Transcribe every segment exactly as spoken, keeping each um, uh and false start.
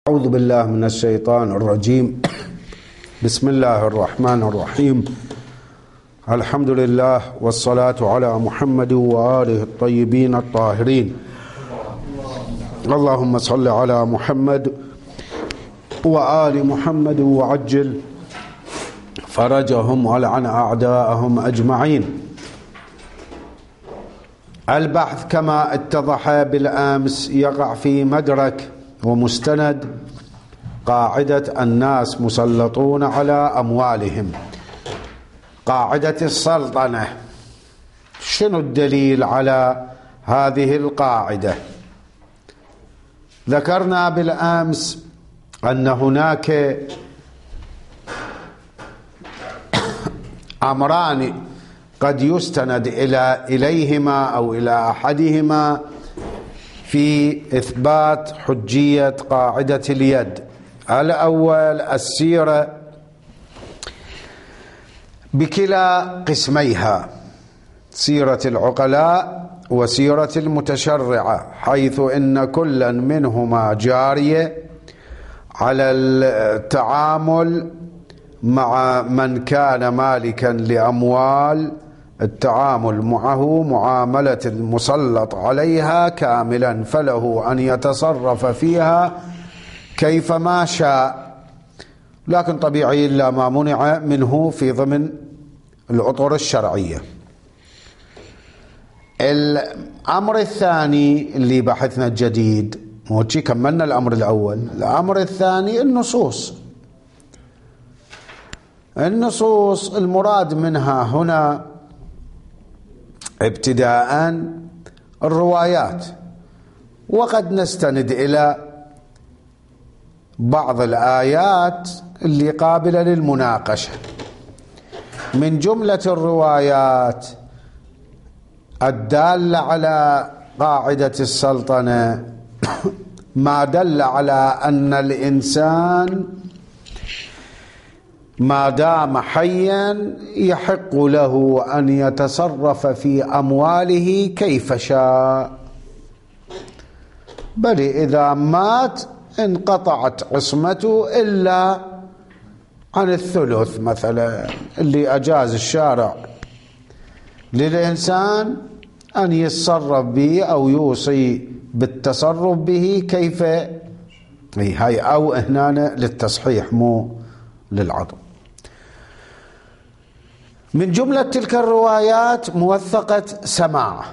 أعوذ بالله من الشيطان الرجيم. بسم الله الرحمن الرحيم. الحمد لله والصلاة على محمد وآله الطيبين الطاهرين. اللهم صل على محمد وآل محمد وعجل فرجهم ولعن أعداءهم أجمعين. البحث كما اتضح بالأمس يقع في مدرك ومستند قاعدة الناس مسلطون على أموالهم، قاعدة السلطنة. شنو الدليل على هذه القاعدة؟ ذكرنا بالأمس أن هناك أمران قد يستند إلى إليهما أو إلى أحدهما في إثبات حجية قاعدة اليد. الأول السيرة بكلا قسميها، سيرة العقلاء وسيرة المتشرعة، حيث إن كلا منهما جارية على التعامل مع من كان مالكا لأموال، التعامل معه معاملة المسلط عليها كاملا، فله أن يتصرف فيها كيفما شاء، لكن طبيعي إلا ما منع منه في ضمن الأطر الشرعية. الأمر الثاني اللي بحثنا الجديد، موجي كملنا الأمر الأول، الأمر الثاني النصوص. النصوص المراد منها هنا ابتداء الروايات، وقد نستند إلى بعض الآيات اللي قابلة للمناقشة. من جملة الروايات الدالة على قاعدة السلطنة ما دل على أن الإنسان ما دام حيا يحق له أن يتصرف في أمواله كيف شاء، بل إذا مات انقطعت عصمته إلا عن الثلث مثلا، اللي أجاز الشارع للإنسان أن يتصرف به أو يوصي بالتصرف به كيف هي، أو هنا للتصحيح مو للعضو. من جملة تلك الروايات موثقة سماع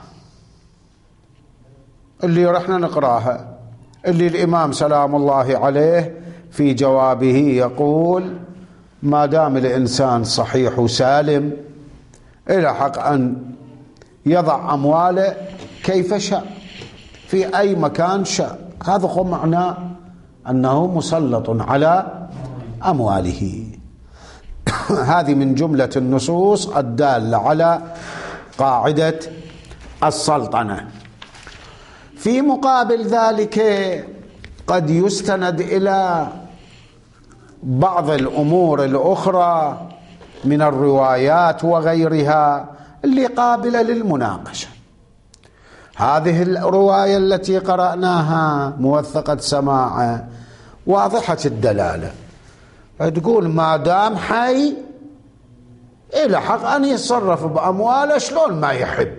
اللي رحنا نقراها، اللي الإمام سلام الله عليه في جوابه يقول ما دام الإنسان صحيح وسالم إلى حق أن يضع أمواله كيف شاء في أي مكان شاء. هذا هو معناه أنه مسلط على أمواله. هذه من جملة النصوص الدالة على قاعدة السلطنة. في مقابل ذلك قد يستند إلى بعض الأمور الأخرى من الروايات وغيرها اللي قابلة للمناقشة. هذه الرواية التي قرأناها موثقة سماع واضحة الدلالة، تقول ما دام حي إلى حق أن يتصرف بأمواله شلون ما يحب،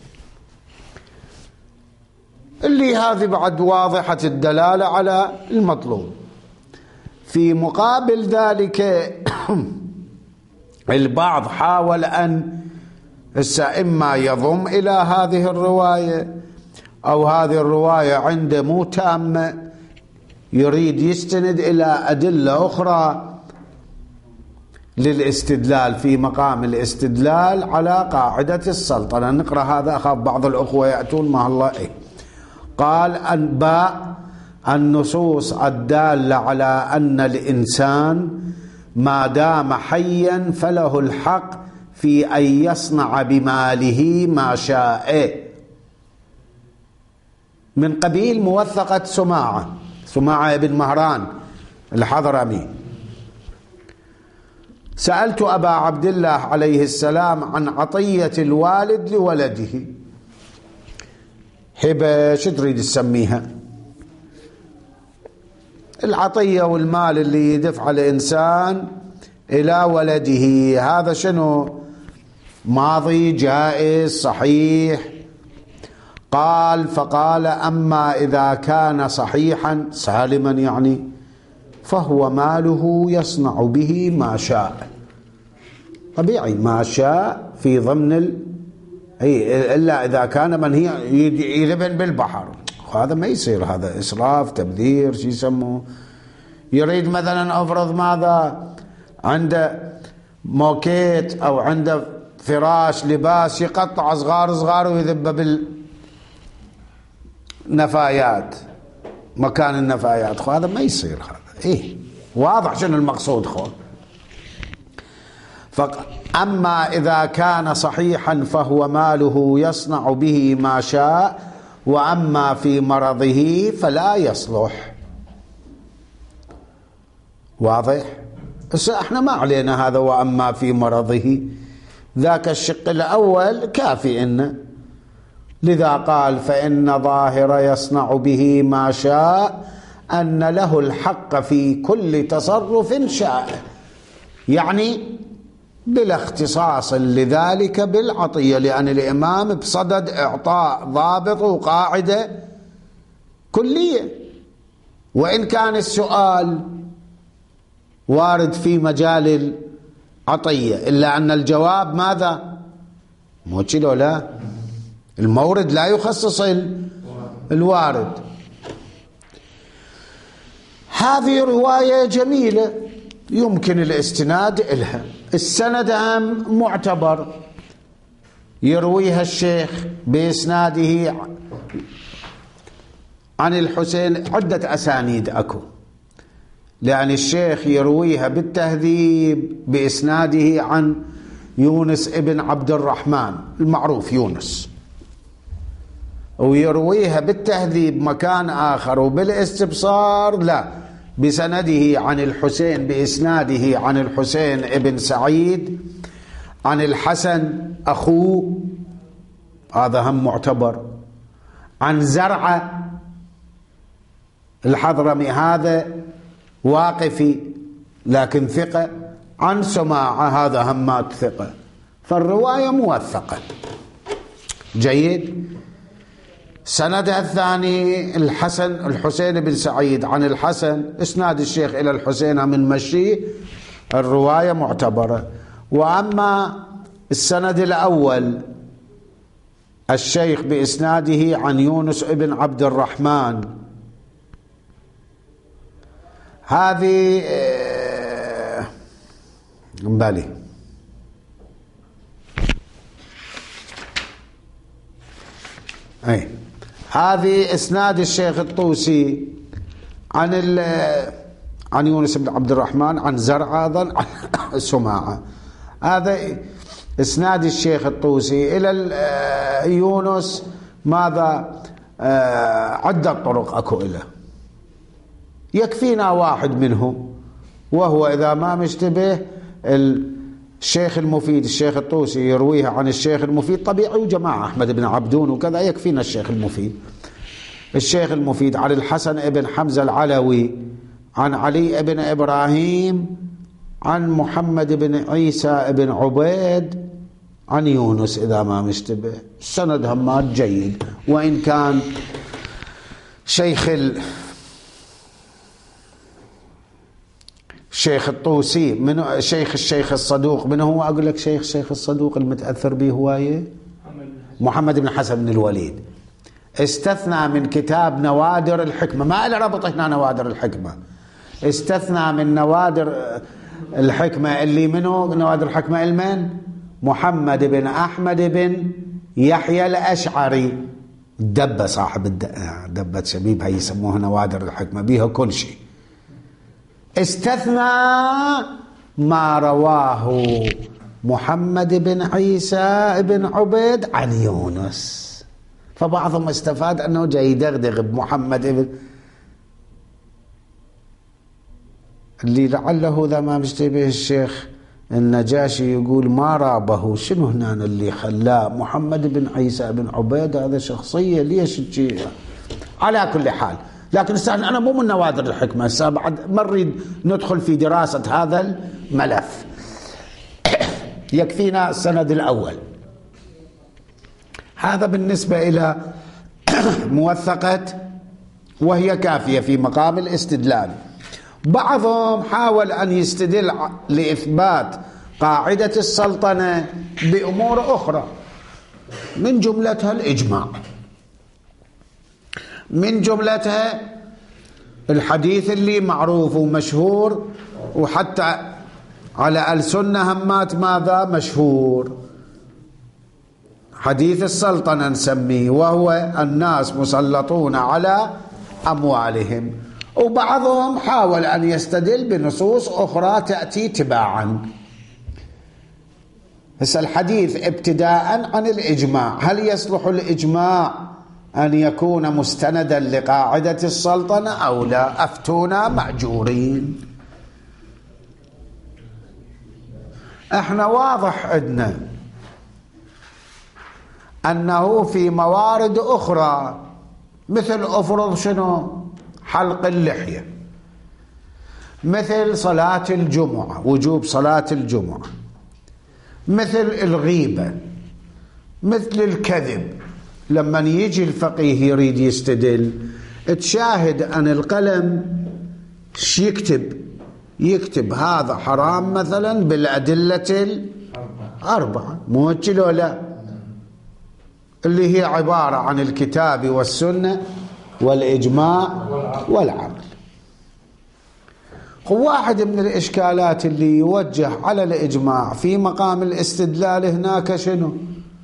اللي هذه بعد واضحة الدلالة على المطلوب. في مقابل ذلك البعض حاول أن إما يضم إلى هذه الرواية أو هذه الرواية عنده مو تامة، يريد يستند إلى أدلة أخرى للاستدلال في مقام الاستدلال على قاعدة السلطنة. نقرأ هذا، أخاف بعض الأخوة يأتون مع الله. إيه؟ قال أن باء النصوص الدالة على أن الإنسان ما دام حيا فله الحق في أن يصنع بماله ما شاء، من قبيل موثقة سماعة سماعة بن مهران الحضرمي. سألت أبا عبد الله عليه السلام عن عطية الوالد لولده، هبة شو تريد تسميها؟ العطية والمال اللي يدفع الإنسان إلى ولده هذا شنو؟ ماضي جائز صحيح. قال فقال أما إذا كان صحيحا سالما يعني فهو ماله يصنع به ما شاء. طبيعي ما شاء في ضمن ال... أي إلا إذا كان من هي يلبن بالبحر، هذا ما يصير، هذا إسراف تبذير شو يسموه. يريد مثلا أفرض ماذا عنده موكيت أو عنده فراش لباس يقطع صغار صغار ويذبه بالنفايات مكان النفايات، خو هذا ما يصير. هذا إيه واضح شنو المقصود خو. أما إذا كان صحيحا فهو ماله يصنع به ما شاء، وأما في مرضه فلا يصلح. واضح؟ بس احنا ما علينا هذا وأما في مرضه، ذاك الشق الأول كافي إنه، لذا قال فإن ظاهر يصنع به ما شاء أن له الحق في كل تصرف شاء، يعني بلا اختصاص لذلك بالعطية، لأن الإمام بصدد إعطاء ضابط وقاعدة كلية، وإن كان السؤال وارد في مجال العطية إلا أن الجواب ماذا؟ مو كيلو لا، المورد لا يخصص الوارد. هذه رواية جميلة يمكن الاستناد إلها. السند هم معتبر، يرويها الشيخ بإسناده عن الحسين، عدة أسانيد أكو، لأن الشيخ يرويها بالتهذيب بإسناده عن يونس ابن عبد الرحمن المعروف يونس، ويرويها بالتهذيب مكان آخر وبالاستبصار لا بسنده عن الحسين بإسناده عن الحسين ابن سعيد عن الحسن أخوه، هذا هم معتبر، عن زرعة الحضرمي هذا واقفي لكن ثقة، عن سماعة هذا همات ثقة، فالرواية موثقة. جيد. سندها الثاني الحسن الحسين بن سعيد عن الحسن، اسناد الشيخ إلى الحسين من مشي، الرواية معتبرة. وأما السند الأول الشيخ بإسناده عن يونس ابن عبد الرحمن، هذه مبالي أي هذه إسناد الشيخ الطوسي عن عن يونس بن عبد الرحمن عن زرع أيضا عن سماعة، هذا إسناد الشيخ الطوسي إلى يونس ماذا عدة طرق أكو إله، يكفينا واحد منهم، وهو إذا ما مشتبه الشيخ المفيد الشيخ الطوسي يرويها عن الشيخ المفيد، طبيعي وجماعة أحمد بن عبدون وكذا، يكفينا الشيخ المفيد. الشيخ المفيد عن الحسن ابن حمزة العلوي عن علي ابن إبراهيم عن محمد بن عيسى ابن عبيد عن يونس إذا ما مشتبه. السند همات جيد، وإن كان شيخ ال شيخ الطوسي من شيخ الشيخ الصدوق، من هو أقول لك شيخ شيخ الصدوق المتأثر به هواية؟ محمد بن حسن بن الوليد. استثنى من كتاب نوادر الحكمة، ما له ربط هنا نوادر الحكمة، استثنى من نوادر الحكمة اللي منه نوادر الحكمة المن محمد بن أحمد بن يحيى الأشعري، الدبة صاحب الدبة شبيب هي يسموها نوادر الحكمة، بيها كل شيء. استثنى ما رواه محمد بن عيسى بن عبيد عن يونس، فبعضهم استفاد أنه جاي يدغدغ بمحمد بن اللي لعله ذا ما مشتبه الشيخ النجاشي يقول ما رابه، شنو هنا اللي خلاه محمد بن عيسى بن عبيد هذا شخصية ليش تجي؟ على كل حال لكن أنا مو من نوادر الحكمة، هسه بعد ما نريد ندخل في دراسة هذا الملف. يكفينا السند الأول. هذا بالنسبة إلى موثقة، وهي كافية في مقام الاستدلال. بعضهم حاول أن يستدل لإثبات قاعدة السلطنة بأمور أخرى، من جملتها الإجماع، من جملتها الحديث اللي معروف ومشهور وحتى على ألسن همات ماذا مشهور، حديث السلطنة نسميه، وهو الناس مسلطون على أموالهم. وبعضهم حاول أن يستدل بنصوص أخرى تأتي تباعا. هسه الحديث ابتداء عن الإجماع، هل يصلح الإجماع أن يكون مستندا لقاعدة السلطنة أو لا؟ أفتونا مأجورين. احنا واضح عندنا أنه في موارد أخرى، مثل أفرض شنو حلق اللحية، مثل صلاة الجمعة، وجوب صلاة الجمعة، مثل الغيبة، مثل الكذب. لما يجي الفقيه يريد يستدل، تشاهد أن القلم ش يكتب يكتب هذا حرام مثلا بالأدلة الأربعة، مو هيك لو لا؟ اللي هي عبارة عن الكتاب والسنة والإجماع والعقل. واحد من الإشكالات اللي يوجه على الإجماع في مقام الاستدلال هناك شنو؟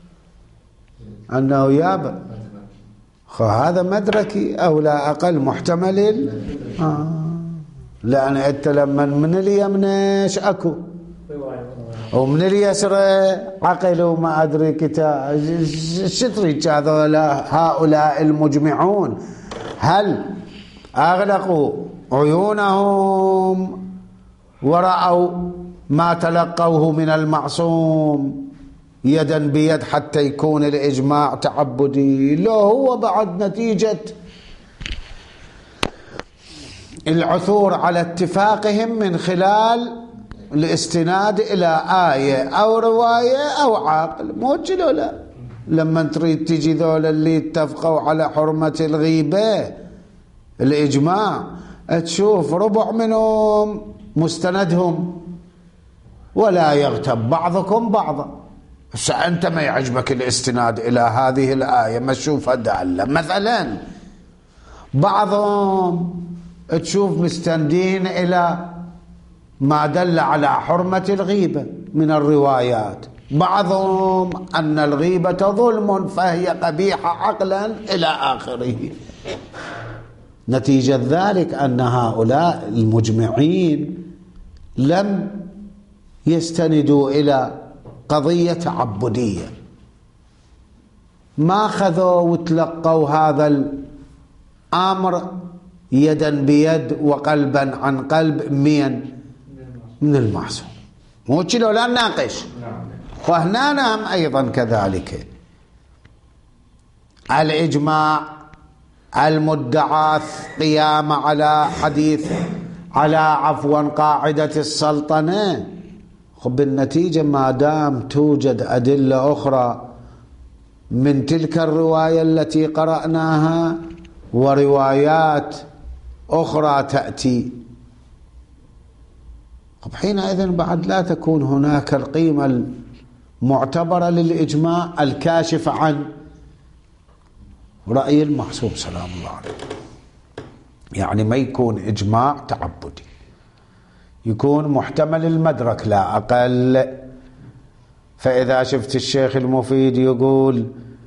أنه يابا هذا مدركي أو لا أقل محتمل. آه. لأن أنت لما من اليمنش أكو ومن اليسرى عقل وما أدري كتاب شتريك هذولا هؤلاء المجمعون، هل أغلقوا عيونهم ورأوا ما تلقوه من المعصوم يدا بيد حتى يكون الإجماع تعبدي؟ لا، هو بعد نتيجة العثور على اتفاقهم من خلال الاستناد إلى آية أو رواية أو عقل، مو كذا لا؟ لما تريد تجي ذول اللي اتفقوا على حرمة الغيبة الإجماع، تشوف ربع منهم مستندهم ولا يغتب بعضكم بعضا. أنت ما يعجبك الاستناد إلى هذه الآية، ما تشوفها دالة مثلا. بعضهم تشوف مستندين إلى ما دل على حرمة الغيبة من الروايات، بعضهم أن الغيبة ظلم فهي قبيحة عقلا إلى آخره. نتيجة ذلك أن هؤلاء المجمعين لم يستندوا إلى قضية تعبدية، ما خذوا وتلقوا هذا الأمر يدا بيد وقلبا عن قلب مين؟ من المعصوم. مو كذا لا نناقش. وهنا نعم أيضا كذلك الإجماع المدعى قيام على حديث على عفوا قاعدة السلطنة، خب بالنتيجة ما دام توجد أدلة أخرى من تلك الرواية التي قرأناها وروايات أخرى تأتي، خب حينئذ بعد لا تكون هناك القيمة المعتبرة للإجماع الكاشف عن رأي المعصوم سلام الله عليه. يعني ما يكون إجماع تعبدي، يكون محتمل المدرك لا أقل. فإذا شفت الشيخ المفيد يقول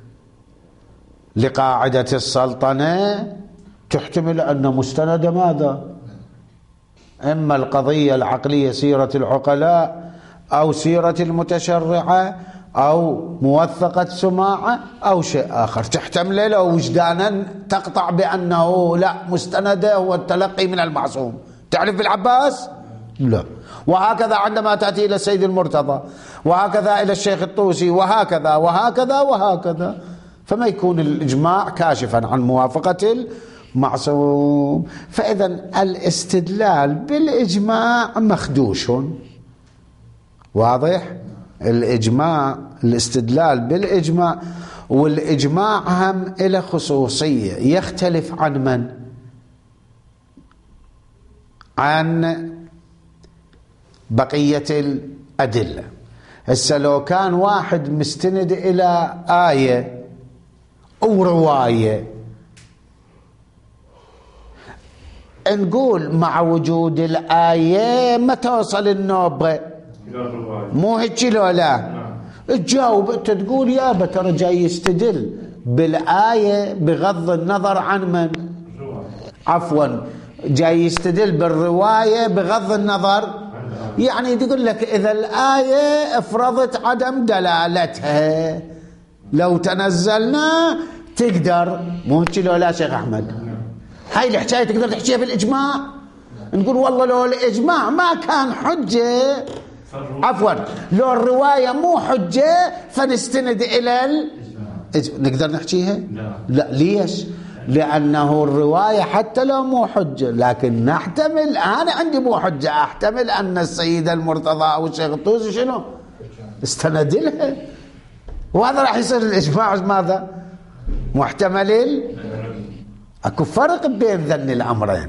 لقاعدة السلطنة، تحتمل أن مستند ماذا؟ إما القضية العقلية سيرة العقلاء أو سيرة المتشرعة أو موثقة سماعة أو شيء آخر، تحتمل لو وجدانا تقطع بأنه لا مستنده هو التلقي من المعصوم. تعرف بالعباس؟ لا. وهكذا عندما تأتي إلى السيد المرتضى، وهكذا إلى الشيخ الطوسي، وهكذا وهكذا وهكذا. فما يكون الإجماع كاشفا عن موافقة معصوم. فإذا الاستدلال بالإجماع مخدوش. واضح؟ الإجماع، الاستدلال بالإجماع، والإجماع هم إلى خصوصية يختلف عن من؟ عن بقية الأدلة. هسه لو كان واحد مستند إلى آية أو رواية، نقول مع وجود الآية ما توصل النوبة، مو هيك لو لا؟ تجاوب انت تقول يابا ترى جاي يستدل بالآية بغض النظر عن من؟ عفوا جاي يستدل بالرواية بغض النظر، يعني تقول لك إذا الآية افرضت عدم دلالتها لو تنزلنا تقدر، مو هيك لو لا شيخ أحمد؟ هاي الحكاية تقدر تحكيها بالإجماع؟ نقول والله لو الإجماع ما كان حجة، عفوا لو الرواية مو حجة فنستند إلى ال... نقدر نحكيها؟ لا. لا ليش؟ لأنه الرواية حتى لو مو حجة لكن نحتمل، أنا عندي مو حجة أحتمل أن السيد المرتضى أو الشيخ الطوسي شنو؟ استند لها، وهذا راح يصير الإجماع ماذا؟ محتمل. أكو فرق بين ذن الأمرين.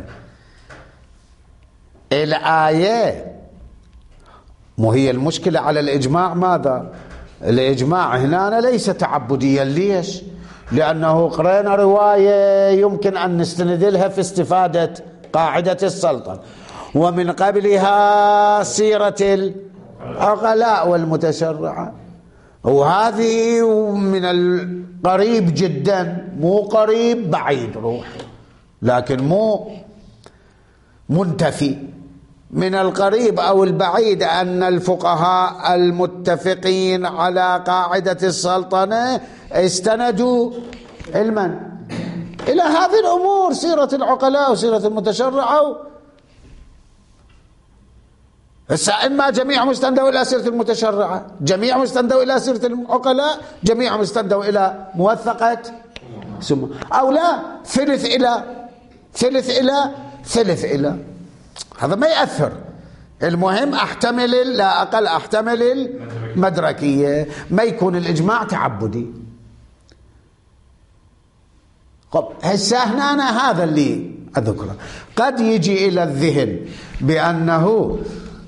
الآية مو هي المشكلة على الإجماع ماذا؟ الإجماع هنا ليس تعبديا. ليش؟ لأنه قرأنا رواية يمكن أن نستند لها في استفادة قاعدة السلطنة، ومن قبلها سيرة العقلاء والمتشرعة، وهذه من القريب جدا، مو قريب بعيد روح، لكن مو منتفي. من القريب أو البعيد أن الفقهاء المتفقين على قاعدة السلطنة استندوا علما إلى هذه الأمور، سيرة العقلاء وسيرة المتشرعة. هسه إما جميع مستندوا إلى سيرة المتشرعة، جميع مستندوا إلى سيرة العقلاء، جميع مستندوا إلى موثقة ثم، أو لا ثلث إلى ثلث إلى ثلث إلى، هذا ما يأثر. المهم أحتمل، لا أقل أحتمل المدركية، ما يكون الإجماع تعبدي. طب هسه هنا أنا هذا اللي أذكره. قد يجي إلى الذهن بأنه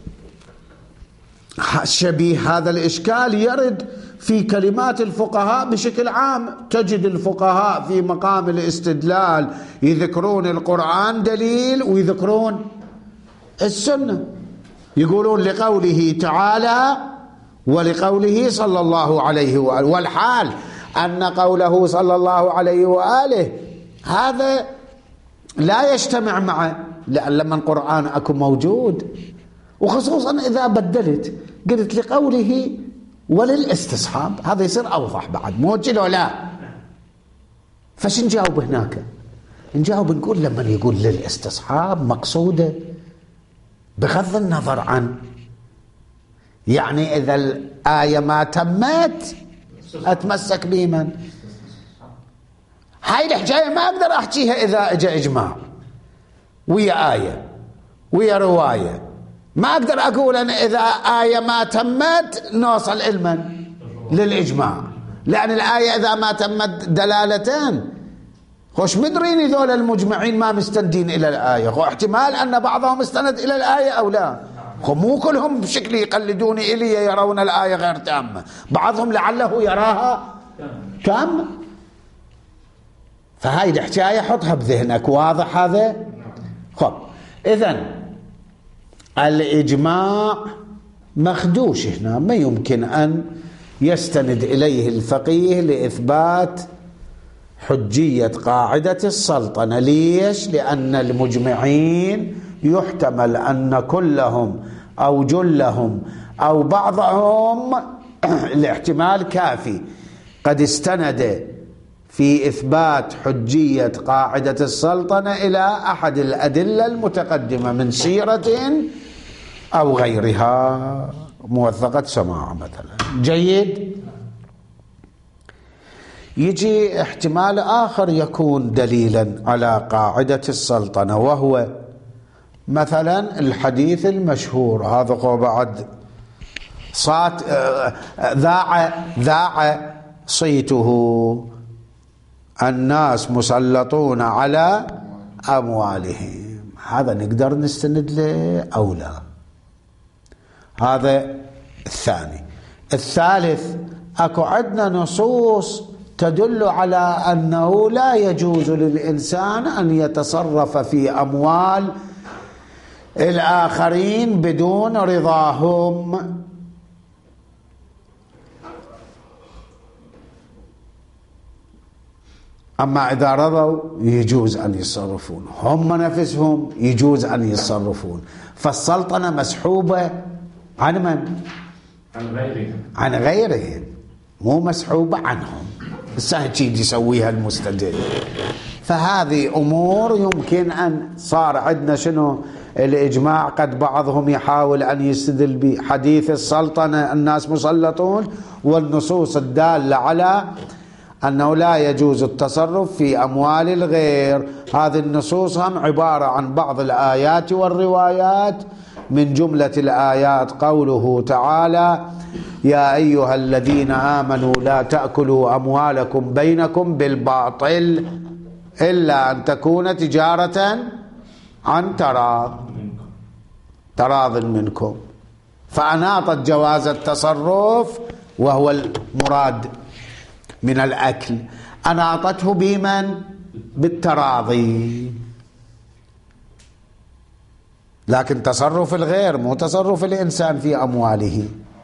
شبيه هذا الإشكال يرد في كلمات الفقهاء بشكل عام. تجد الفقهاء في مقام الاستدلال يذكرون القرآن دليل ويذكرون السنة، يقولون لقوله تعالى ولقوله صلى الله عليه وآله، والحال أن قوله صلى الله عليه وآله هذا لا يجتمع معه، لأن لما القرآن أكو موجود، وخصوصا إذا بدلت قلت لقوله وللاستصحاب، هذا يصير أوضح بعد، مو كذا ولا. فش نجاوب هناك؟ نجاوب نقول لما يقول للاستصحاب مقصوده بغض النظر عن، يعني إذا الآية ما تمت أتمسك بمن؟ هاي الحكاية ما أقدر أحكيها إذا اجى إجماع ويا آية ويا رواية. ما أقدر أقول أن إذا آية ما تمت نوصل علما للإجماع، لأن الآية إذا ما تمت دلالتان، خوش مدرين ذول المجمعين ما مستندين إلى الآية، خو احتمال أن بعضهم استند إلى الآية أو لا، خو مو كلهم بشكل يقلدوني إلي يرون الآية غير تامة، بعضهم لعله يراها تامة. فهاي الحكاية حطها بذهنك، واضح هذا؟ خب إذن الإجماع مخدوش هنا، ما يمكن أن يستند إليه الفقيه لإثبات حجية قاعدة السلطنة. ليش؟ لأن المجمعين يحتمل أن كلهم أو جلهم أو بعضهم الاحتمال كافي قد استند في إثبات حجية قاعدة السلطنة إلى أحد الأدلة المتقدمة من سيرة أو غيرها، موثقة سماع مثلا. جيد. يجي احتمال آخر يكون دليلا على قاعدة السلطنة، وهو مثلا الحديث المشهور هذا بعد صات ذاع ذاع صيته الناس مسلطون على أموالهم، هذا نقدر نستند له أو لا؟ هذا الثاني. الثالث، أكو عندنا نصوص تدل على أنه لا يجوز للإنسان أن يتصرف في أموال الآخرين بدون رضاهم. أما إذا رضوا يجوز أن يتصرفون، هم نفسهم يجوز أن يتصرفون. فالسلطنة مسحوبة عن من؟ عن غيرهم عن غيرهم، مو مسحوبة عنهم. السهجيد يسويها المستدل. فهذه أمور يمكن أن صار عندنا شنو الإجماع، قد بعضهم يحاول أن يستدل بحديث السلطنة الناس مسلطون والنصوص الدالة على أنه لا يجوز التصرف في أموال الغير. هذه النصوص هم عبارة عن بعض الآيات والروايات. من جملة الآيات قوله تعالى: يا أيها الذين آمنوا لا تأكلوا أموالكم بينكم بالباطل إلا أن تكون تجارة عن تراض تراض منكم. فأناطت جواز التصرف، وهو المراد من الأكل، أناطته بمن؟ بالتراضي. لكن تصرف الغير مو تصرف الإنسان في أمواله.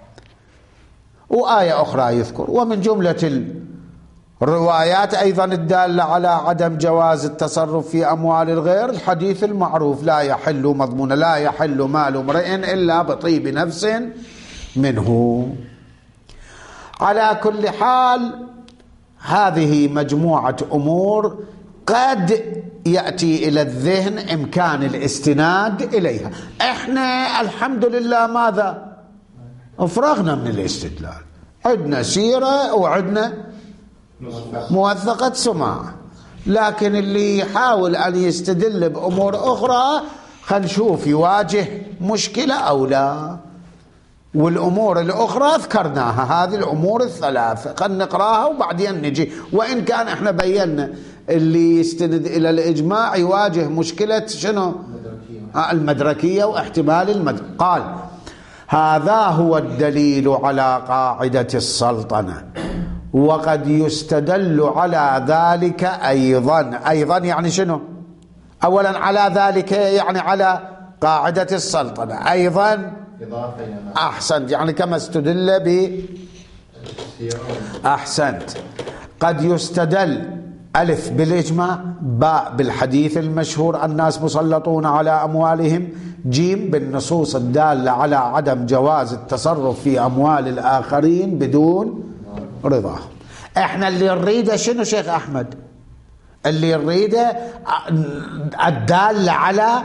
وآية أخرى يذكر: ومن جملة الروايات أيضا الدالة على عدم جواز التصرف في أموال الغير الحديث المعروف: لا يحل مضمون لا يحل مال امرئ إلا بطيب نفس منه. على كل حال هذه مجموعة أمور قد يأتي إلى الذهن إمكان الاستناد إليها. إحنا الحمد لله ماذا؟ أفرغنا من الاستدلال، عندنا سيرة وعندنا موثقة سماع. لكن اللي يحاول أن يستدل بأمور أخرى خلينا نشوف يواجه مشكلة أو لا. والأمور الأخرى ذكرناها، هذه الأمور الثلاثة خلينا نقراها وبعدين نجي. وإن كان إحنا بينا اللي يستند إلى الإجماع يواجه مشكلة شنو؟ المدركية واحتمال المدرك. قال: هذا هو الدليل على قاعدة السلطنة، وقد يستدل على ذلك أيضا. أيضا يعني شنو؟ أولا على ذلك يعني على قاعدة السلطنة، أيضا أحسنت، يعني كما استدل ب أحسنت. قد يستدل: ألف بالإجماع، باء بالحديث المشهور الناس مسلطون على أموالهم، جيم بالنصوص الدالة على عدم جواز التصرف في أموال الآخرين بدون رضاهم. احنا اللي نريده شنو شيخ أحمد؟ اللي نريده الدالة على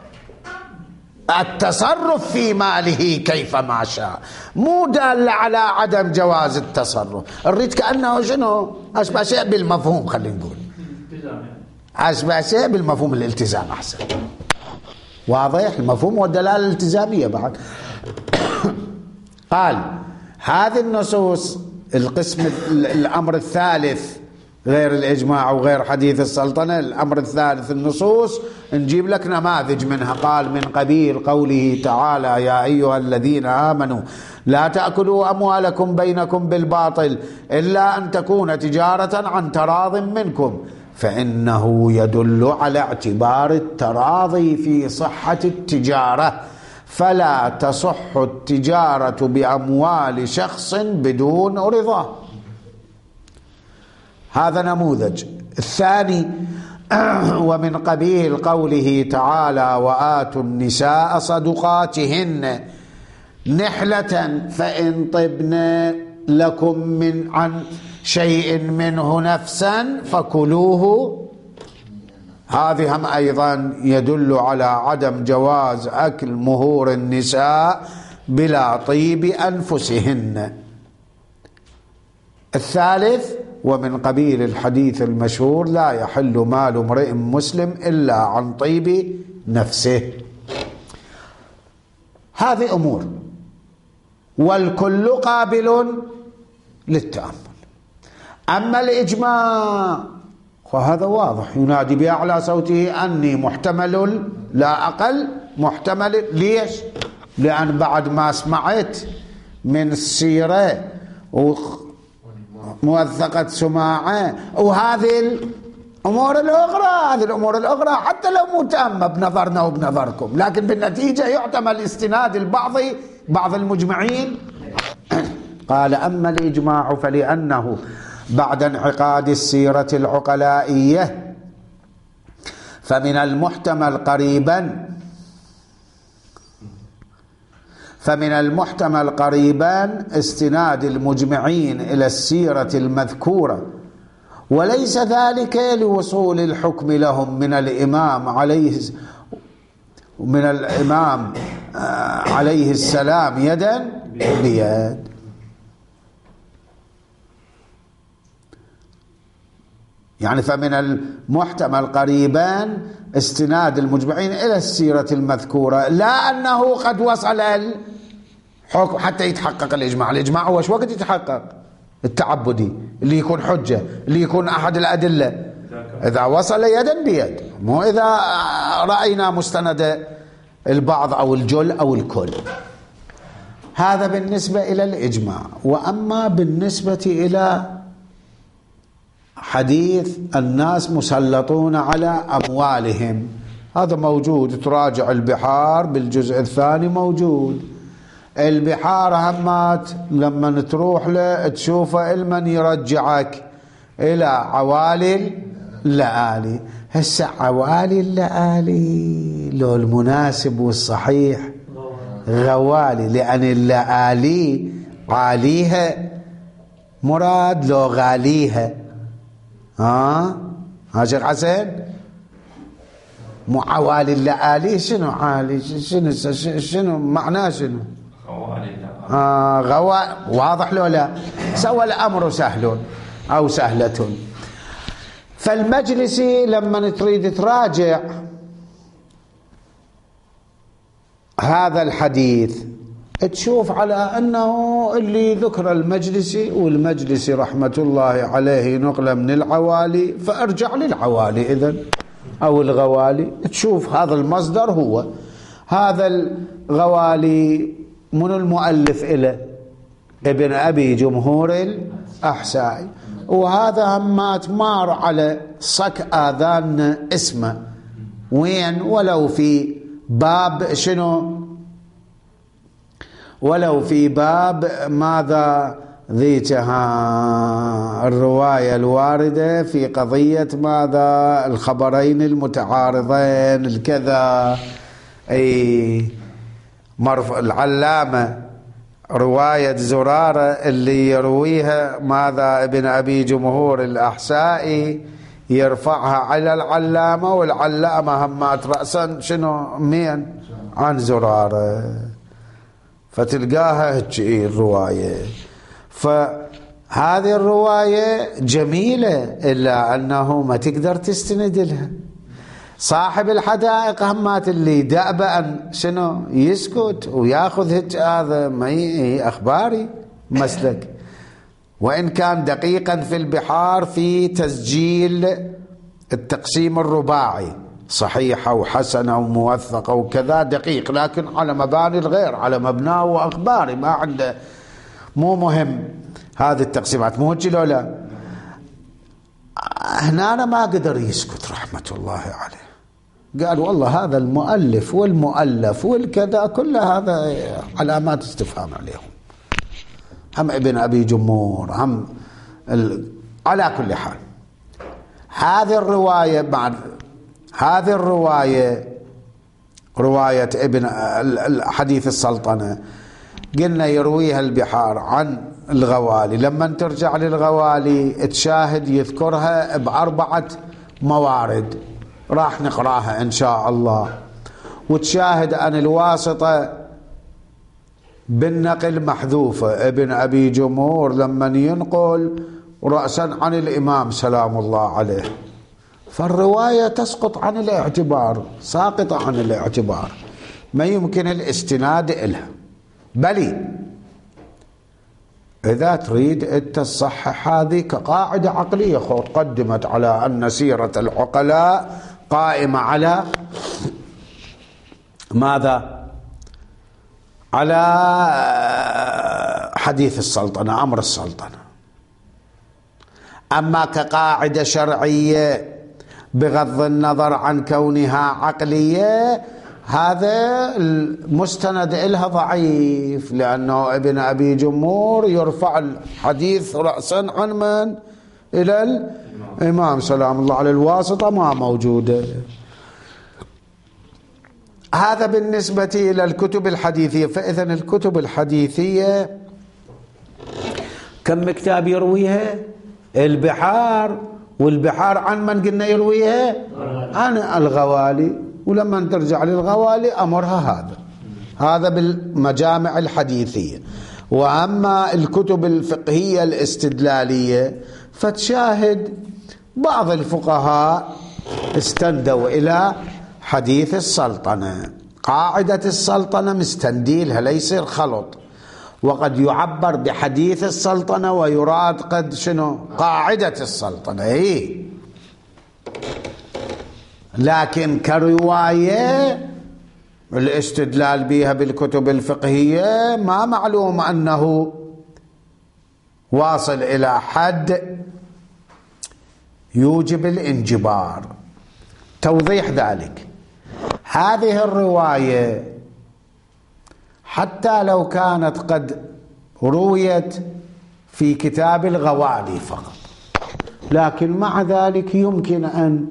التصرف في ماله كيفما شاء، مو دالة على عدم جواز التصرف. نريد كأنه شنو؟ أشبه شيء بالمفهوم، خلينا نقول أشبه شيء بالمفهوم الالتزام. أحسن، واضح المفهوم والدلالة الالتزامية بعد. قال: هذه النصوص القسم الأمر الثالث غير الإجماع وغير حديث السلطنة، الأمر الثالث النصوص نجيب لك نماذج منها. قال: من قبيل قوله تعالى: يا أيها الذين آمنوا لا تأكلوا أموالكم بينكم بالباطل إلا أن تكون تجارة عن تراض منكم، فإنه يدل على اعتبار التراضي في صحة التجارة، فلا تصح التجارة بأموال شخص بدون رضاه. هذا نموذج. الثاني: ومن قبيل قوله تعالى: وآتوا النساء صدقاتهن نحلة فإن طبن لكم من عن شيء منه نفسا فكلوه. هذه هم أيضا يدل على عدم جواز أكل مهور النساء بلا طيب أنفسهن. الثالث: ومن قبيل الحديث المشهور: لا يحل مال امرئ مسلم إلا عن طيب نفسه. هذه أمور، والكل قابل للتأمل. أما الإجماع فهذا واضح، ينادي بأعلى صوته أني محتمل لا أقل محتمل. ليش؟ لأن بعد ما سمعت من السيرة وموثقة سماعة وهذه الأمور الأخرى، هذه الأمور الأخرى حتى لو متأمة بنظرنا وبنظركم، لكن بالنتيجة يعتمد استناد البعض بعض المجمعين. قال: أما الإجماع فلأنه بعد انعقاد السيرة العقلائية فمن المحتمل قريبا فمن المحتمل قريبا استناد المجمعين إلى السيرة المذكورة، وليس ذلك لوصول الحكم لهم من الإمام عليه من الإمام عليه السلام يدا بيد. يعني فمن المحتمل قريبا استناد المجمعين إلى السيرة المذكورة، لا أنه قد وصل الحكم حتى يتحقق الإجماع. الإجماع هو شو وقت يتحقق؟ التعبدي اللي يكون حجة، اللي يكون أحد الأدلة، إذا وصل يدا بيد، مو إذا رأينا مستند البعض أو الجل أو الكل. هذا بالنسبة إلى الإجماع. وأما بالنسبة إلى حديث الناس مسلطون على أموالهم، هذا موجود، تراجع البحار بالجزء الثاني موجود. البحار همات لما تروح له تشوفه المن يرجعك إلى عوالي اللآلي. هسه عوالي اللآلي لو المناسب والصحيح غوالي، لأن اللآلي عاليها مراد لو غاليها. ها ها شيخ حسن، مو عوالي اللآلي. شنو عالي؟ شنو شنو معناه؟ شنو آه غوا واضح لو لا؟ سوى الأمر سهل أو سهلة. فالمجلسي لما تريد تراجع هذا الحديث تشوف على أنه اللي ذكر المجلسي، والمجلسي رحمة الله عليه نقل من العوالي، فأرجع للعوالي إذن أو الغوالي. تشوف هذا المصدر هو هذا الغوالي من المؤلف إله ابن أبي جمهور الأحسائي، وهذا همات مار على صك آذان اسمه وين، ولو في باب شنو، ولو في باب ماذا ذيتها الرواية الواردة في قضية ماذا الخبرين المتعارضين الكذا. أي مرفوع العلامة رواية زرارة اللي يرويها ماذا ابن أبي جمهور الأحسائي يرفعها على العلامة، والعلامة همات رأسا شنو مين عن زرارة، فتلقاها هيك الرواية. فهذه الرواية جميلة إلا أنه ما تقدر تستند لها. صاحب الحدائق همات اللي دأب أن شنو يسكت وياخذ هيك، هذا ما هي أخباري مسلك، وإن كان دقيقا في البحار في تسجيل التقسيم الرباعي صحيحة وحسنة وموثقة وكذا دقيق، لكن على مباني الغير، على مبناه وأخباري، ما عنده، مو مهم هذه التقسيمات، مو هيك لو لا. هنا أنا ما قدر يسكت رحمة الله عليه، قال والله هذا المؤلف والمؤلف والكذا كل هذا علامات استفهام عليهم، هم ابن أبي جمهور هم ال... على كل حال هذه الرواية بعد هذه الرواية رواية ابن حديث السلطنة قلنا يرويها البحار عن الغوالي. لما ترجع للغوالي تشاهد يذكرها بأربعة موارد راح نقراها إن شاء الله، وتشاهد أن الواسطة بالنقل محذوفة. ابن أبي جمهور لما ينقل رأسا عن الإمام سلام الله عليه، فالرواية تسقط عن الاعتبار، ساقطة عن الاعتبار، ما يمكن الاستناد إلها. بل إذا تريد أنت تصحح هذه كقاعدة عقلية، قدمت على أن سيرة العقلاء قائمة على ماذا؟ على حديث السلطنة، أمر السلطنة. أما كقاعدة شرعية بغض النظر عن كونها عقلية، هذا المستند إلها ضعيف، لأنه ابن أبي جمهور يرفع الحديث رأسا عن من؟ إلى الإمام سلام الله عليه، الواسطة ما موجودة. هذا بالنسبة إلى الكتب الحديثية. فإذا الكتب الحديثية كم كتاب يرويها؟ البحار، والبحار عن من قلنا يرويها؟ عن الغوالي، ولما ترجع للغوالي أمرها هذا هذا بالمجامع الحديثية. وأما الكتب الفقهية الاستدلالية فتشاهد بعض الفقهاء استندوا إلى حديث السلطنة، قاعدة السلطنة مستنديلها، ليس الخلط. وقد يعبر بحديث السلطنة ويراد قد شنو؟ قاعدة السلطنة هي. لكن كرواية الاستدلال بها بالكتب الفقهية ما معلوم أنه واصل إلى حد يوجب الانجبار. توضيح ذلك، هذه الرواية حتى لو كانت قد رويت في كتاب الغوالي فقط، لكن مع ذلك يمكن أن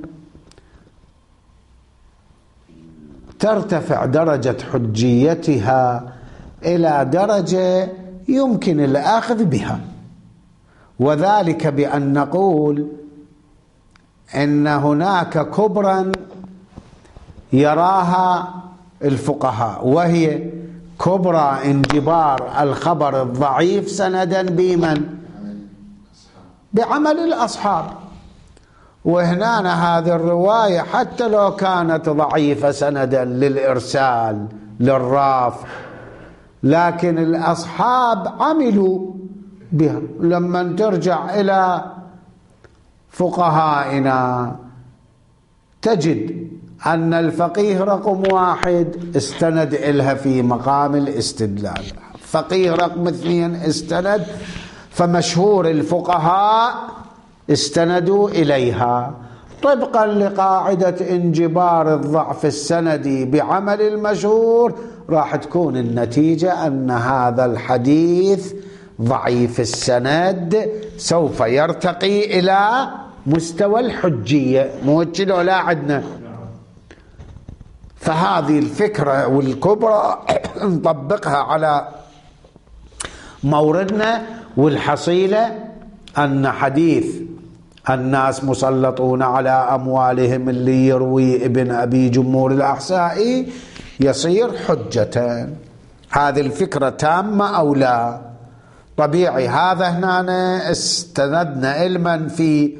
ترتفع درجة حجيتها إلى درجة يمكن الأخذ بها، وذلك بأن نقول إن هناك كبرا يراها الفقهاء، وهي كبرى انجبار الخبر الضعيف سندا بمن؟ بعمل الأصحاب. وهنا هذه الرواية حتى لو كانت ضعيفة سندا للإرسال للرافع، لكن الأصحاب عملوا بها. لما ترجع إلى فقهائنا تجد أن الفقيه رقم واحد استند إلها في مقام الاستدلال، فقيه رقم اثنين استند، فمشهور الفقهاء استندوا إليها طبقا لقاعدة انجبار الضعف السندي بعمل المشهور. راح تكون النتيجة أن هذا الحديث ضعيف السند سوف يرتقي إلى مستوى الحجية، مو كده لا عندنا. فهذه الفكرة والكبرى نطبقها على موردنا، والحصيلة أن حديث الناس مسلطون على أموالهم اللي يروي ابن أبي جمهور الأحسائي يصير حجة. هذه الفكرة تامة أو لا؟ طبيعي. هذا هنا استندنا علما في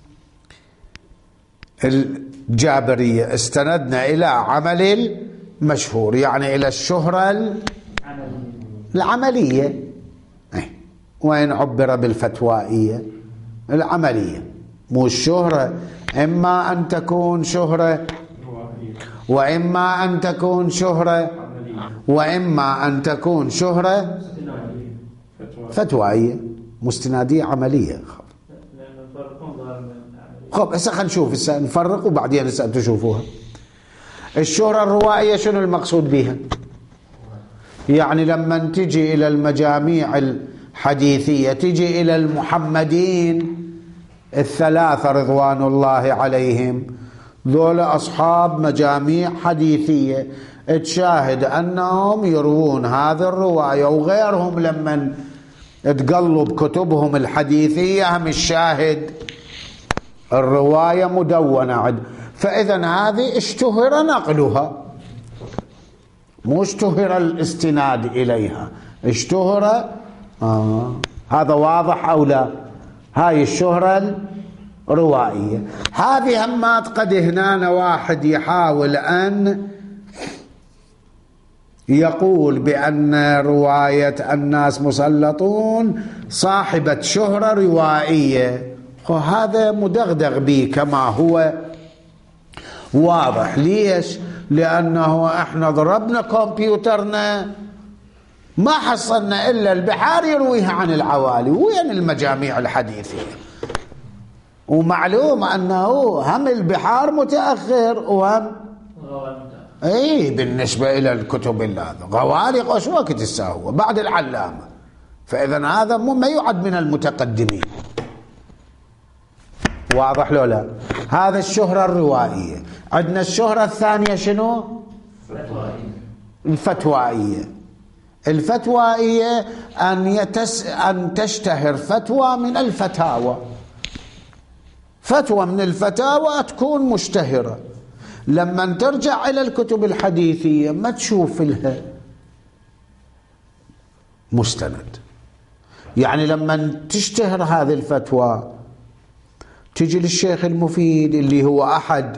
الجابرية، استندنا إلى عمل المشهور، يعني إلى الشهرة العملية، وإن عبر بالفتوائية العملية، مو الشهرة. إما أن تكون شهرة وإما أن تكون شهرة وإما أن تكون شهرة فتوائية، مستندية عملية. خب هسه خلينا نشوف، هسه نفرق وبعدين هسه تشوفوها. الشهرة الروائية شنو المقصود بها؟ يعني لما تجي إلى المجاميع الحديثية، تجي إلى المحمدين الثلاثة رضوان الله عليهم، ذول أصحاب مجاميع حديثية، تشاهد أنهم يروون هذه الرواية، وغيرهم لما تقلب كتبهم الحديثية هم الشاهد الرواية مدونة عد. فإذا هذه اشتهر نقلها، مو اشتهر الاستناد إليها، اشتهر. آه. هذا واضح أو لا؟ هاي الشهرة الروائية. هذه همات قد هنا واحد يحاول أن يقول بأن رواية الناس مسلطون صاحبة شهرة روائية، وهذا مدغدغ به كما هو واضح. ليش؟ لأنه احنا ضربنا كمبيوترنا ما حصلنا إلا البحار يرويها عن العوالي، وين المجاميع الحديثية؟ ومعلوم أنه هم البحار متأخر وهم اي بالنسبة إلى الكتب هذا غوالي شو وقت تساوي بعد العلامة، فإذا هذا ما يعد من المتقدمين. واضح لو لا؟ هذا الشهرة الروائية. عندنا الشهرة الثانية شنو؟ الفتوائية. الفتوائية أن, يتس أن تشتهر فتوى من الفتاوى، فتوى من الفتاوى تكون مشتهرة. لما ترجع إلى الكتب الحديثية ما تشوف لها مستند. يعني لما تشتهر هذه الفتوى تجي للشيخ المفيد اللي هو أحد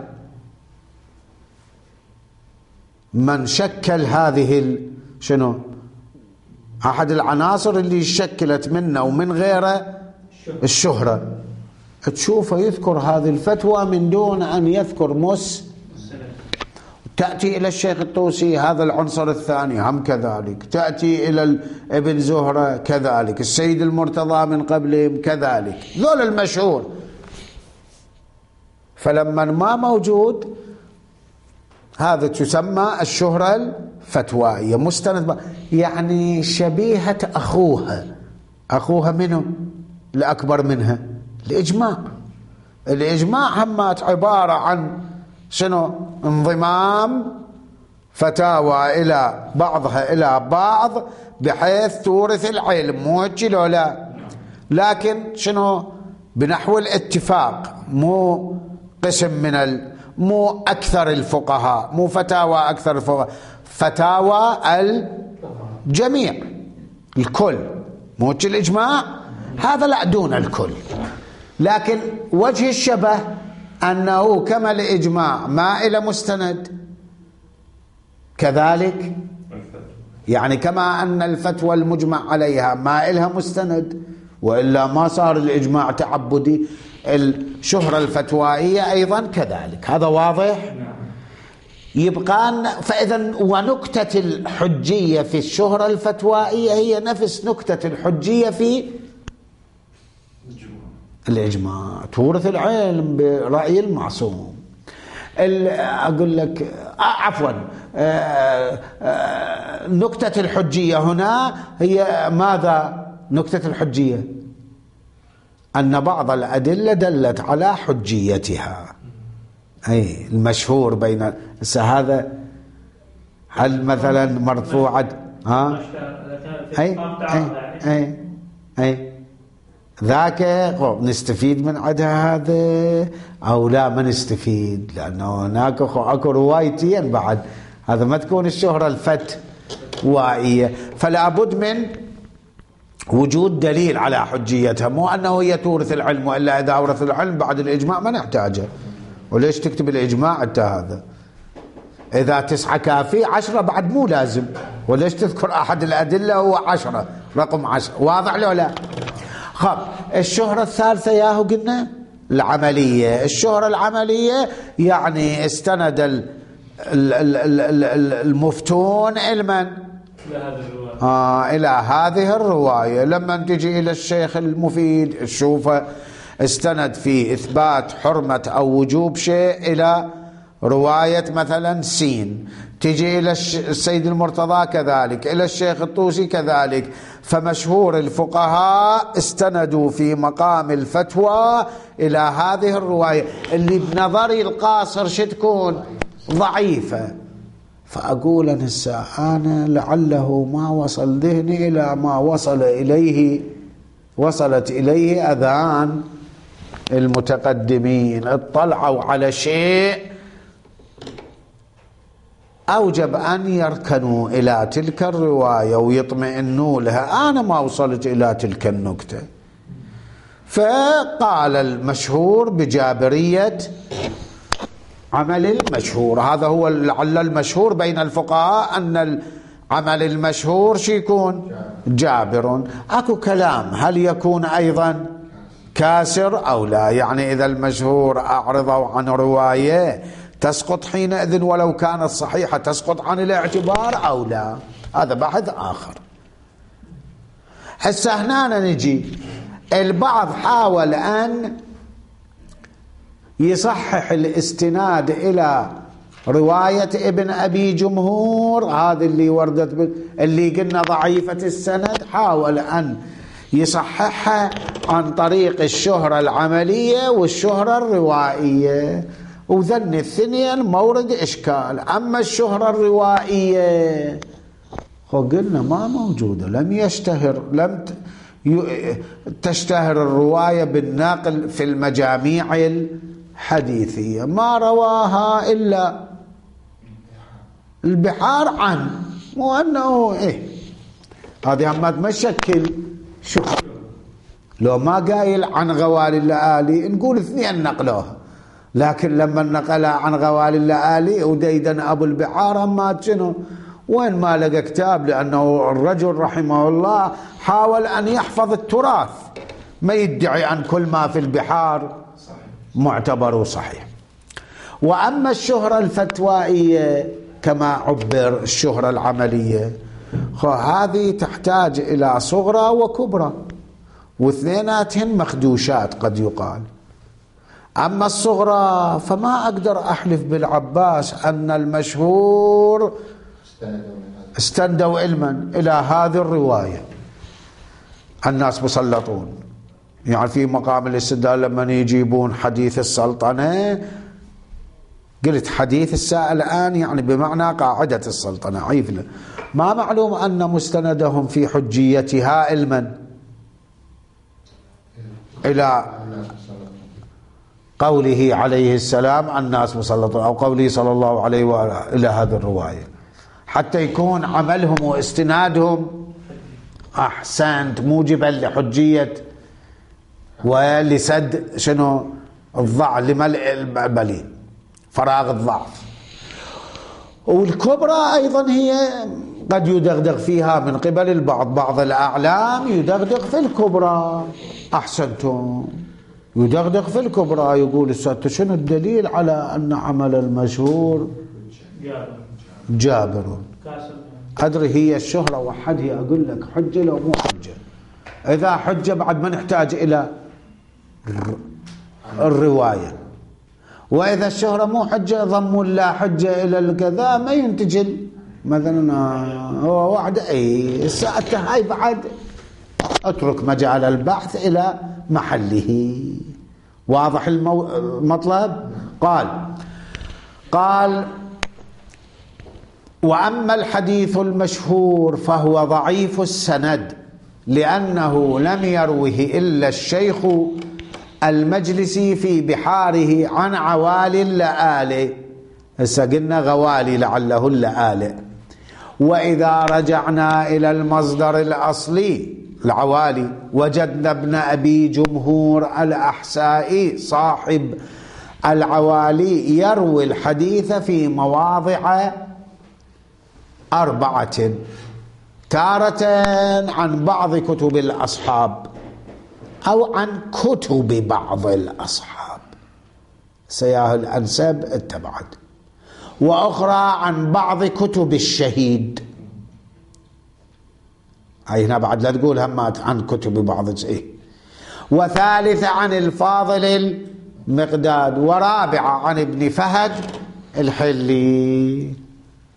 من شكل هذه ال... شنو أحد العناصر اللي شكلت منه ومن غيره الشهرة، تشوفه يذكر هذه الفتوى من دون أن يذكر مس. تأتي إلى الشيخ الطوسي هذا العنصر الثاني هم كذلك، تأتي إلى ابن زهرة كذلك، السيد المرتضى من قبلهم كذلك، ذول المشهور. فلما ما موجود هذا تسمى الشهرة الفتوائية، مستند يعني شبيهة أخوها. أخوها منه الأكبر منها الإجماع. الإجماع همات عبارة عن شنو؟ انضمام فتاوى إلى بعضها إلى بعض بحيث تورث العلم، مو هيك لو لا؟ لكن شنو؟ بنحو الاتفاق، مو قسم من ال... مو أكثر الفقهاء، مو فتاوى أكثر الفقهاء، فتاوى الجميع الكل، مو هيك الإجماع هذا لا دون الكل. لكن وجه الشبه أنه كما الإجماع ما إلى مستند كذلك، يعني كما أن الفتوى المجمع عليها ما إلها مستند وإلا ما صار الإجماع تعبدي، الشهرة الفتوائية أيضا كذلك. هذا واضح؟ يبقى فإذا ونكتة الحجية في الشهرة الفتوائية هي نفس نكتة الحجية في الإجماع، تورث العلم برأي المعصوم. أقول لك عفوا نكتة الحجية هنا هي ماذا؟ نكتة الحجية أن بعض الأدلة دلت على حجيتها، أي المشهور بين هذا. هل مثلا مرفوعة ها أي أي أي أي ذاك نستفيد من عدها هذا أو لا ما نستفيد؟ لأنه هناك أكو روايتين بعد، هذا ما تكون الشهرة الفتوائية. فلا بد من وجود دليل على حجيتها، مو أنه هي تورث العلم، وإلا إذا أورث العلم بعد الإجماع ما نحتاجه. وليش تكتب الإجماع أنت؟ هذا إذا تسعة كافي، عشرة بعد مو لازم. وليش تذكر أحد الأدلة هو عشرة، رقم عشرة؟ واضح له لا؟ خب الشهرة الثالثة ياهو قلنا العملية. الشهرة العملية يعني استند المفتون علما آه إلى هذه الرواية. لما تجي إلى الشيخ المفيد تشوفه استند في إثبات حرمة أو وجوب شيء إلى رواية مثلا سين، تجي إلى السيد المرتضى كذلك، إلى الشيخ الطوسي كذلك. فمشهور الفقهاء استندوا في مقام الفتوى إلى هذه الرواية اللي بنظري القاصر شتكون ضعيفة. فأقول أنسا أنا لعله ما وصل ذهني إلى ما وصل إليه وصلت إليه أذان المتقدمين، اطلعوا على شيء أوجب أن يركنوا إلى تلك الرواية ويطمئنوا لها. أنا ما وصلت إلى تلك النكتة، فقال المشهور بجابرية عمل المشهور. هذا هو لعل المشهور بين الفقهاء أن العمل المشهور شو يكون؟ جابر. أكو كلام هل يكون أيضا كاسر أو لا؟ يعني إذا المشهور أعرضوا عن رواية تسقط حينئذ ولو كانت صحيحة تسقط عن الاعتبار أو لا؟ هذا بحث آخر. هسه هنا نجي البعض حاول أن يصحح الاستناد إلى رواية ابن أبي جمهور، هذه اللي وردت اللي قلنا ضعيفة السند، حاول أن يصححها عن طريق الشهرة العملية والشهرة الروائية، وذن الثنين مورد إشكال. أما الشهرة الروائية قلنا ما موجودة، لم يشتهر لم تشتهر الرواية بالنقل في المجاميع الحديثية، ما رواها إلا البحار عنه، مو أنه إيه هذه هم ما تشكل شهرة. لو ما قايل عن غوالي اللآلي نقول اثنين نقلوها، لكن لما نقلها عن غوالي اللآلي وديدن أبو البحار ما شنو وين ما لقى كتاب، لأنه الرجل رحمه الله حاول أن يحفظ التراث، ما يدعي عن كل ما في البحار معتبر صحيح. وأما الشهرة الفتوائية كما عبر الشهرة العملية، هذه تحتاج إلى صغرى وكبرى، واثنيناتهن مخدوشات قد يقال. أما الصغرى فما أقدر أحلف بالعباس أن المشهور استندوا علما إلى هذه الرواية. الناس مسلطون، يعني في مقام الاستدلال لما يجيبون حديث السلطنة، قلت حديث الساعة الآن يعني بمعنى قاعدة السلطنة عيفلة، ما معلوم أن مستندهم في حجيتها علما إلى قوله عليه السلام الناس مسلطون، أو قوله صلى الله عليه وآله إلى هذه الرواية، حتى يكون عملهم واستنادهم أحسنت موجبا لحجية ولسد شنو الضعف، لملء البليل فراغ الضعف. والكبرى أيضا هي قد يدغدغ فيها من قبل البعض، بعض الأعلام يدغدغ في الكبرى. أحسنتم، يدغدغ في الكبرى، يقول السادة شنو الدليل على أن عمل المشهور جابر؟ أدري هي الشهرة وحدها، أقول لك حجة لو مو حجة. إذا حجة بعد ما نحتاج إلى الرواية، وإذا الشهرة مو حجة ضموا لا حجة إلى الكذا، ما ينتج مثلا هو وعد أي الساعة هاي بعد اترك مجال البحث إلى محله. واضح المو... المطلب؟ قال قال وأما الحديث المشهور فهو ضعيف السند لأنه لم يروه إلا الشيخ المجلسي في بحاره عن عوالي اللآلئ. هسه قلنا غوالي لعله اللآلئ. وإذا رجعنا إلى المصدر الأصلي العوالي وجدنا ابن أبي جمهور الأحسائي صاحب العوالي يروي الحديث في مواضع أربعة، تارة عن بعض كتب الأصحاب أو عن كتب بعض الأصحاب، سياه الأنساب اتبعت، وأخرى عن بعض كتب الشهيد. هاي هنا بعد لا تقول همات عن كتب بعض إيه. وثالثة عن الفاضل المقداد، ورابعة عن ابن فهد الحلي.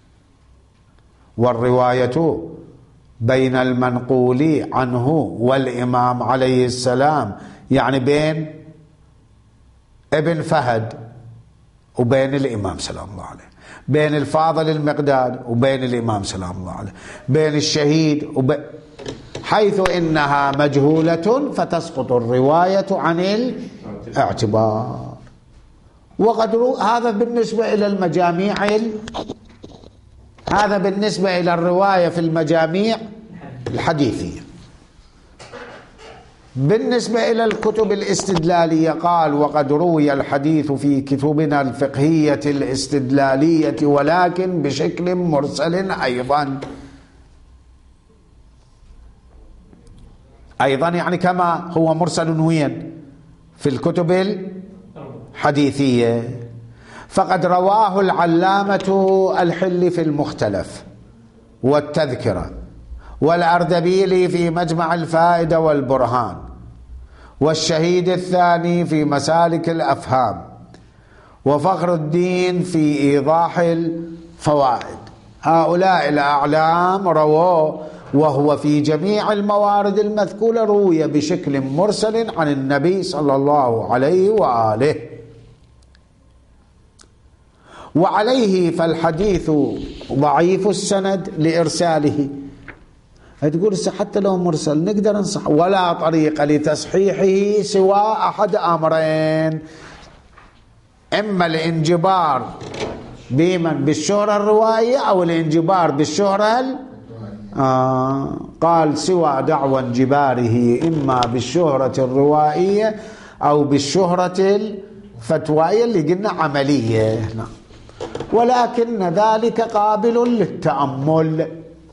والرواية بين المنقول عنه والإمام عليه السلام، يعني بين ابن فهد وبين الإمام سلام الله عليه، بين الفاضل المقداد وبين الإمام سلام الله عليه، بين الشهيد وبين، حيث إنها مجهولة فتسقط الرواية عن الاعتبار. وقد هذا بالنسبة إلى المجاميع، هذا بالنسبة إلى الرواية في المجاميع الحديثية. بالنسبة إلى الكتب الاستدلالية قال: وقد روي الحديث في كتبنا الفقهية الاستدلالية ولكن بشكل مرسل أيضا. أيضا يعني كما هو مرسل وين؟ في الكتب الحديثية. فقد رواه العلامة الحلي في المختلف والتذكرة، والأردبيلي في مجمع الفائدة والبرهان، والشهيد الثاني في مسالك الأفهام، وفخر الدين في إيضاح الفوائد. هؤلاء الأعلام رواه، وهو في جميع الموارد المذكورة روي بشكل مرسل عن النبي صلى الله عليه وآله. وعليه فالحديث ضعيف السند لإرساله. تقول حتى لو مرسل نقدر نصح، ولا طريق لتصحيحه سوى أحد أمرين: إما الانجبار بمن بالشهرة الروائية أو الانجبار بالشهرة آه قال: سوى دعوى انجباره إما بالشهرة الروائية أو بالشهرة الفتوائية اللي قلنا عملية، نعم، ولكن ذلك قابل للتأمل.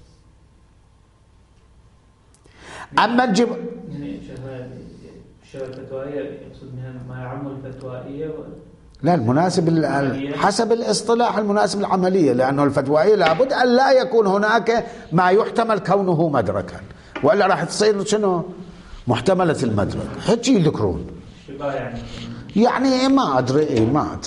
أما الجب يعني الشهرة الفتوائية يقصد منها ما يعم الفتوائية و... لا، المناسب حسب الاصطلاح المناسب العملية، لأنه الفتوائية لابد أن لا يكون هناك ما يحتمل كونه مدركا، وإلا راح تصير شنو محتملة المدرك، هيك يذكرون يعني يعني ما أدري إيه ما أدري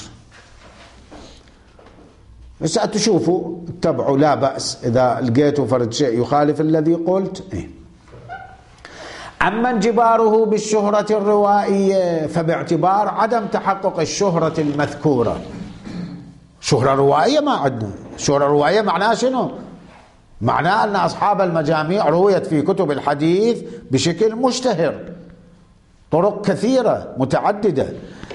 بس تشوفوا اتبعوا، لا بأس إذا لقيتوا فرد شيء يخالف الذي قلت. إيه. أما انجباره بالشهرة الروائية فباعتبار عدم تحقق الشهرة المذكورة. شهرة روائية ما عندنا، شهرة روائية معناه شنو؟ معناه أن أصحاب المجاميع رويت في كتب الحديث بشكل مشتهر، طرق كثيرة متعددة،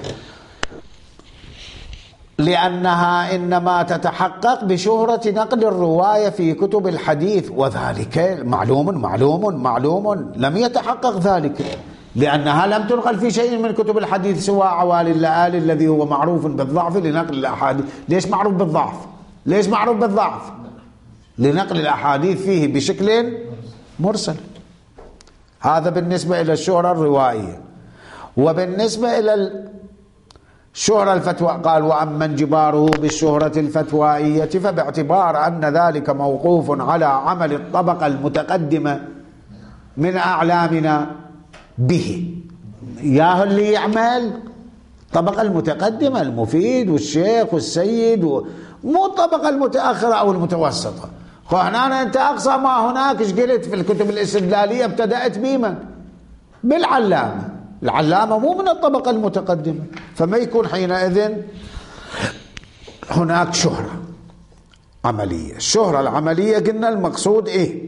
لأنها إنما تتحقق بشهرة نقل الرواية في كتب الحديث، وذلك معلوم معلوم معلوم لم يتحقق ذلك، لأنها لم تنقل في شيء من كتب الحديث سوى عوالي اللآلي الذي هو معروف بالضعف لنقل الأحاديث. ليش معروف بالضعف؟ ليش معروف بالضعف؟ لنقل الأحاديث فيه بشكل مرسل. هذا بالنسبة إلى الشهرة الروائية. وبالنسبة إلى الشهرة الفتوى قال: وأما انجباره بالشهرة الفتوائية فباعتبار أن ذلك موقوف على عمل الطبقة المتقدمة من أعلامنا به. ياهو اللي يعمل الطبقة المتقدمة، المفيد والشيخ والسيد، مو الطبقة المتأخرة أو المتوسطة. هنا أنت أقصى ما هناك إيش قلت في الكتب الاستدلالية ابتدأت بمن؟ بالعلامة. العلامة مو من الطبقة المتقدمة، فما يكون حينئذ هناك شهرة عملية. الشهرة العملية قلنا المقصود إيه؟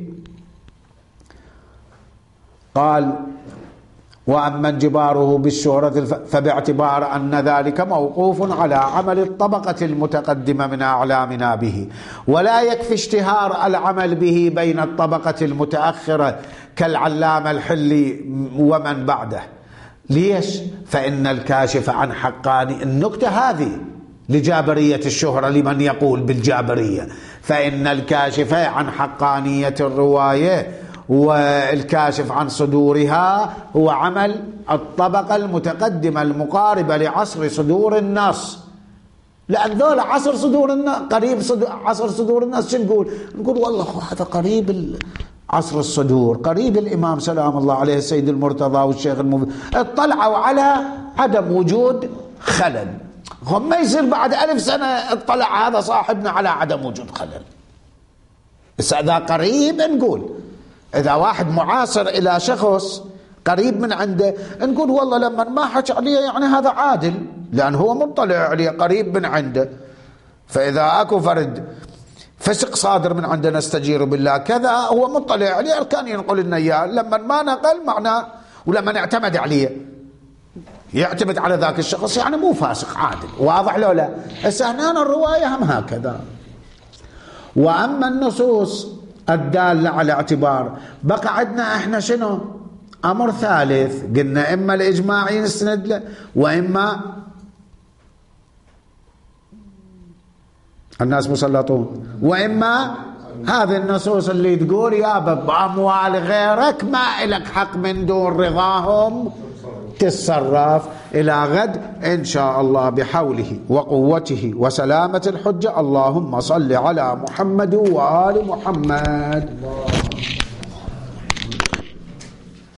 قال: وأما انجباره بالشهرة فباعتبار أن ذلك موقوف على عمل الطبقة المتقدمة من أعلامنا به، ولا يكفي اشتهار العمل به بين الطبقة المتأخرة كالعلامة الحلي ومن بعده. ليش؟ فإن الكاشف عن حقاني النكتة هذه لجابرية الشهرة، لمن يقول بالجابرية، فإن الكاشف عن حقانية الرواية والكاشف عن صدورها هو عمل الطبقة المتقدمة المقاربة لعصر صدور النص. لأن ذول عصر صدور النص قريب صدور عصر صدور النص، شو نقول؟ نقول والله هذا قريب عصر الصدور، قريب الإمام سلام الله عليه السيد المرتضى والشيخ المبين، اطلعوا على عدم وجود خلل. هم ما يصير بعد ألف سنة اطلع هذا صاحبنا على عدم وجود خلل. بس إذا قريب نقول، إذا واحد معاصر إلى شخص قريب من عنده نقول والله لما ما حكى عليه يعني هذا عادل، لأن هو مطلع عليه قريب من عنده. فإذا أكو فرد فسق صادر من عندنا استجير بالله كذا هو مطلع عليه كان ينقل لنا إياه، لما ما نقل معناه ولما نعتمد عليه يعتمد على ذاك الشخص يعني مو فاسق عادل. واضح لو لا؟ هسه هنا الرواية هم هكذا. وأما النصوص الدالة على اعتبار بقى عندنا احنا شنو؟ أمر ثالث قلنا إما الإجماع يستند له وإما الناس مسلطون، وإما هذه النصوص اللي تقول يا بأموال غيرك ما إلك حق من دون رضاهم تتصرف. إلى غد إن شاء الله بحوله وقوته وسلامة الحجة. اللهم صل على محمد وآل محمد.